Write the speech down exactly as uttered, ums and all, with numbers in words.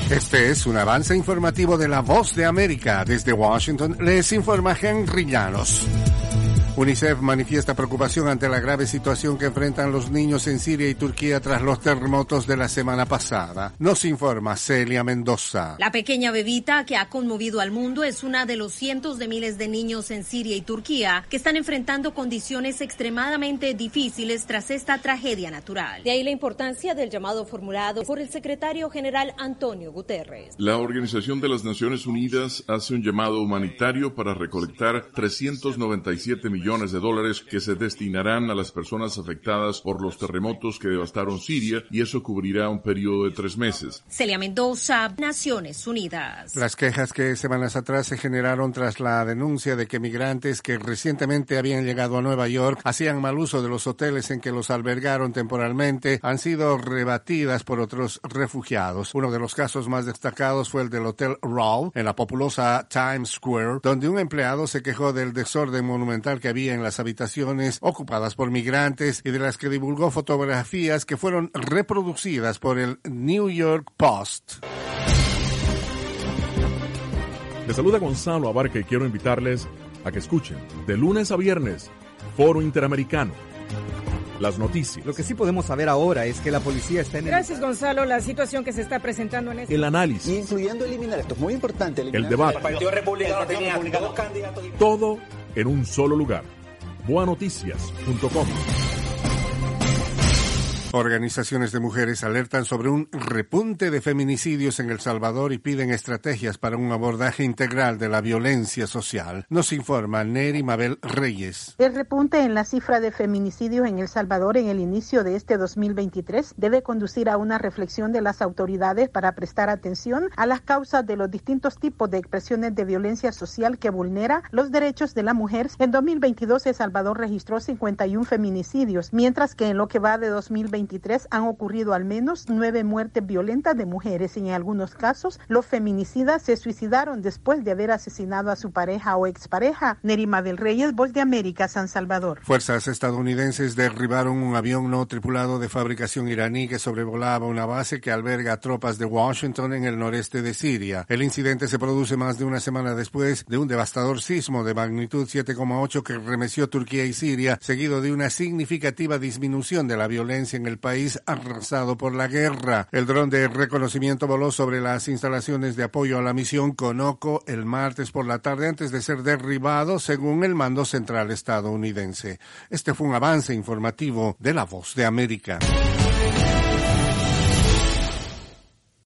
Este es un avance informativo de La Voz de América. Desde Washington les informa Henry Llanos. UNICEF manifiesta preocupación ante la grave situación que enfrentan los niños en Siria y Turquía tras los terremotos de la semana pasada. Nos informa Celia Mendoza. La pequeña bebita que ha conmovido al mundo es una de los cientos de miles de niños en Siria y Turquía que están enfrentando condiciones extremadamente difíciles tras esta tragedia natural. De ahí la importancia del llamado formulado por el secretario general Antonio Guterres. La Organización de las Naciones Unidas hace un llamado humanitario para recolectar trescientos noventa y siete millones de dólares que se destinarán a las personas afectadas por los terremotos que devastaron Siria, y eso cubrirá un periodo de tres meses. Celia Mendoza, Naciones Unidas. Las quejas que semanas atrás se generaron tras la denuncia de que migrantes que recientemente habían llegado a Nueva York hacían mal uso de los hoteles en que los albergaron temporalmente han sido rebatidas por otros refugiados. Uno de los casos más destacados fue el del Hotel Rawl en la populosa Times Square, donde un empleado se quejó del desorden monumental que había en las habitaciones ocupadas por migrantes y de las que divulgó fotografías que fueron reproducidas por el New York Post. Les saluda Gonzalo Abarca y quiero invitarles a que escuchen de lunes a viernes Foro Interamericano. Las noticias. Lo que sí podemos saber ahora es que la policía está en... Gracias, Gonzalo. La situación que se está presentando en este... El análisis. Incluyendo eliminar, esto es muy importante. El debate. El Partido Republicano tenía dos candidatos. Todo en un solo lugar. boa noticias punto com. Organizaciones de mujeres alertan sobre un repunte de feminicidios en El Salvador y piden estrategias para un abordaje integral de la violencia social. Nos informa Neri Mabel Reyes. El repunte en la cifra de feminicidios en El Salvador en el inicio de este dos mil veintitrés debe conducir a una reflexión de las autoridades para prestar atención a las causas de los distintos tipos de expresiones de violencia social que vulnera los derechos de la mujer. En dos mil veintidós, El Salvador registró cincuenta y uno feminicidios, mientras que en lo que va de dos mil veintitrés han ocurrido al menos nueve muertes violentas de mujeres y en algunos casos los feminicidas se suicidaron después de haber asesinado a su pareja o expareja. Nerima del Reyes, Voz de América, San Salvador. Fuerzas estadounidenses derribaron un avión no tripulado de fabricación iraní que sobrevolaba una base que alberga tropas de Washington en el noreste de Siria. El incidente se produce más de una semana después de un devastador sismo de magnitud siete coma ocho que remeció Turquía y Siria, seguido de una significativa disminución de la violencia en el país arrasado por la guerra. El dron de reconocimiento voló sobre las instalaciones de apoyo a la misión Conoco el martes por la tarde antes de ser derribado, según el mando central estadounidense. Este fue un avance informativo de La Voz de América.